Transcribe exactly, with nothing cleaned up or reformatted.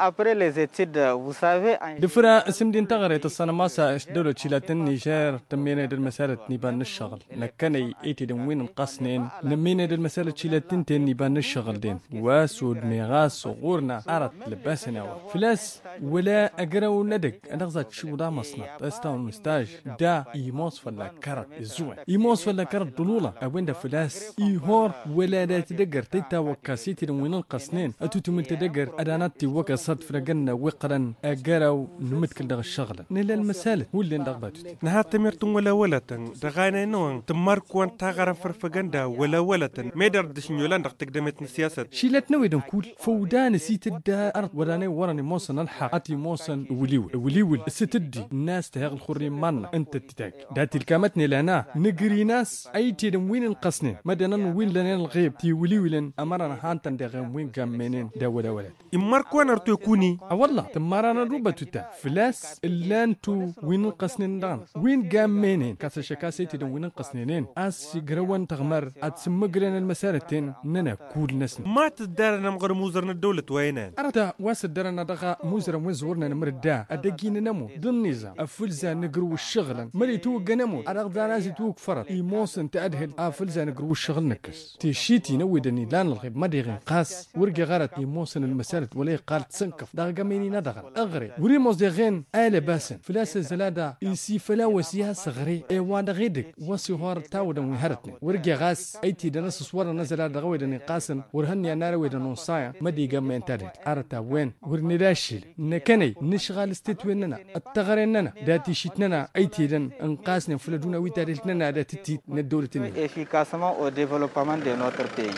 après les études, vous savez. دفرا اسم دين تغريت السنة ماسا دولة شيلاتن نيجر تمينا دل مسألة نيبان الشغل لكني ايتي دم وين القصنين نمينا دل مسألة شيلاتن تين نيبان الشغل دين واسود ميغاس صغورنا عرض لباسنا فلاس ولا أجرو ندق أنا غزت شو دا مصنع استاون مستاج دا إيموس فلا كرت الزوين إيموس فلا كرت ضلولة أوين دا فلاس إيهور ولا دا تدقر تيتا وكاسيتي دم وين القصنين أتوتو من تدقر أداناتي وكاسات فرقنا وقرا أجرو نمت كل دغ الشغل نلا المسالة هو اللي ندغباتو نهات تمرتون ولا ولتن دغانا نوان تمارك وان تاغرا فرفقندا ولا ولتن ميدر دشنيولان دغ تقدمت السياسة شيلت نوي دنكول فودان سيت دا أرض وراني وراني موصن الحق أتي موصن وليول وليول ستدي الناس تهاغ الخريم مانا أنت تتاك داتي الكامتني لنا نقري ناس أي تيدم وين القصنين مدنا وين لنا الغيب تي وليولن أمرنا هانتن دغم وين كامينين دا ولا ولد إمارك وان أرتو يكوني والله تمارنا روبا تتا فلاس اللانتو وين القصنين دان وين قامينين كاسا شكاسي تيدم وين القصنينين أس يقروان تغمر أتسمقرين المسارتين ننا كول نسن ما تدارنا مغر موزرنا الدولة وينان أرتا واسد درنا دغا موزر وين زورنا نمردا أدقينا نمو ضمن نظام أفلزا نقرو الشغل مري توق نمو أرغدا نازي توق فرط إيموسن تأدهل أفلزا نقرو الشغل نكس تيشيتي نودني لان الغيب ما ديغين قاس ورقي غارت إيموسن المسالة ولا قال تسنكف دغا ميني ندغل أغري وريموس ديغين آل باسن فلاس الزلادة إيسي فلا وسيها صغري إيوان غيدك وسيهار تاودا ويهرتني ورقي غاس أيتي دنس صور نزل دغوي دني قاسن ورهني أنا روي دنوصايا ما ديغا مين تاريت أرتا وين ورني داشيل نكني نشغال استتويننا التغريننا داتي شيتنا أيتي انقاسنا فلدونا ويتاريتنا داتي ندورتنا efficacement au développement de notre pays.